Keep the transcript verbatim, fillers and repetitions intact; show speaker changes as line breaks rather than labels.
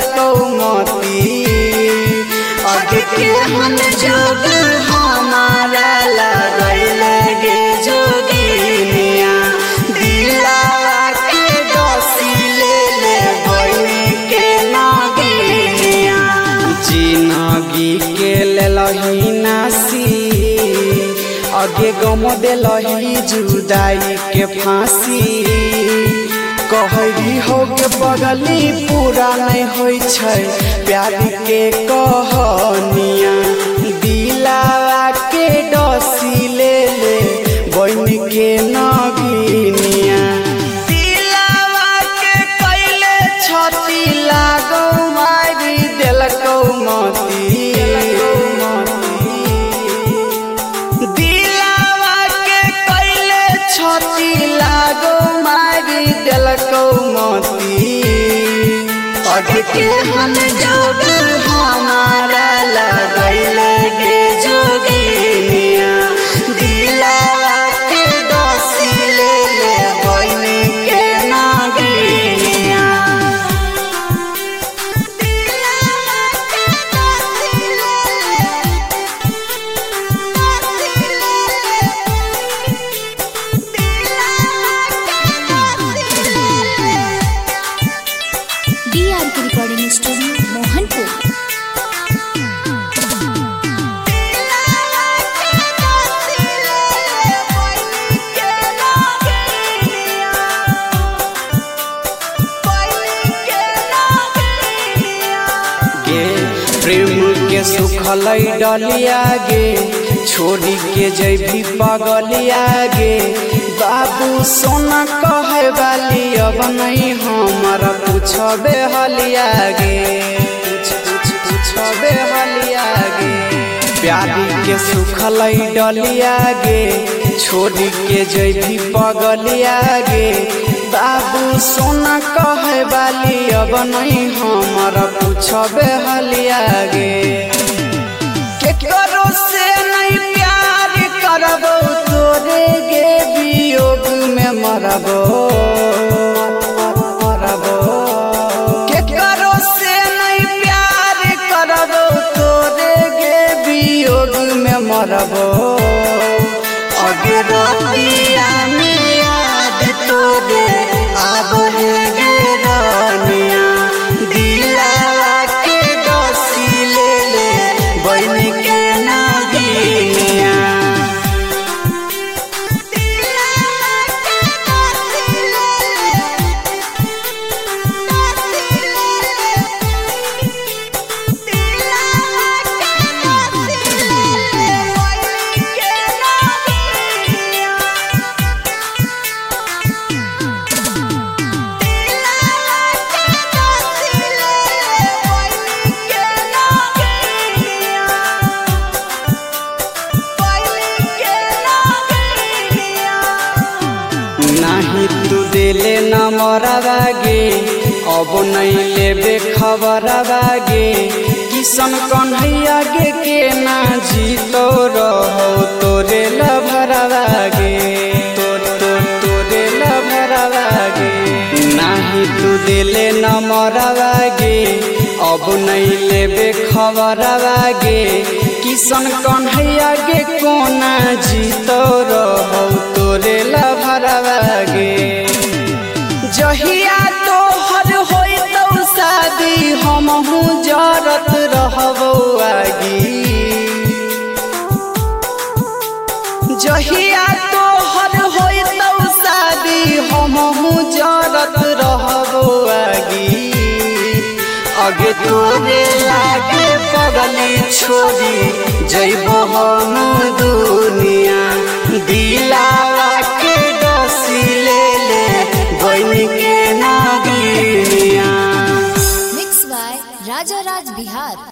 कौमती आगे के हम जोग हमारा लगल गे जोगिनिया दिलावा के डोसी ले ले बनी के नागिनिया जिनगी के लेलही नासी आगे गम देलही जुदाई के फांसी कहरी हो के बगली पूरा नहीं होई छै प्यार के कहानिया दिलावा के डोसी ले ले बन के नागिनिया दिलावा के कैले छती लागो मारी देलकौ मती दिलावा के कैले छती लागो मारी देलकौ मती आगे के हम जोग हमारा लगल गे जोगिनिया दिलावा के डोसी ले ले बन के नागिनिया
डीआरके रिकॉर्डिंग स्टूडियो मोहनपुर।
गे प्रेम के सुखल डलिया गे छोड़ी के जैभी पगलिया गे बाबू सोना कहे वाली अब नहीं हमारा पूछबे हलिया गे पूछबे हलिया गे प्यारी के सुखल डलिया गे छोड़ी के जैभी पगलिया गे बाबू सोना कहे वाली अब नहीं हमारा पूछबे हलिया गे केकरो से नहीं प्यार करबो तोरे गे वियोग में मरबो मरबो केकरो से नहीं प्यार करबो तोरे गे वियोग में मरबो अगर दिया में याद तोरे आबो गे रानिया दिलावा के डोसी ले ले बन के नागिनिया नहीं तू दिले न मरबागे अब नहीं लेबे खबरबा गे किशन कन्हैया गे के ना जीतो रहो तोरे लभरबा गे तोर तोर तोरे लभरबा गे नहीं तू दिले न मरबागे अब नहीं लेबे खबरबा गे किशन कन्हैया गे कोना जीतो रहो तोरे लभरबा गे जहिया तोहर होई तो शादी हमहू जरत रहबो आगी जहिया तोहर होई तो शादी हमहू जरत रहबो आगी आगे तोरे लागे पगली छोड़ी जइबो हम दुनिया दिलावा के डोसी ले ले बन के नागिनिया
मिक्स बाय राजा राज बिहार।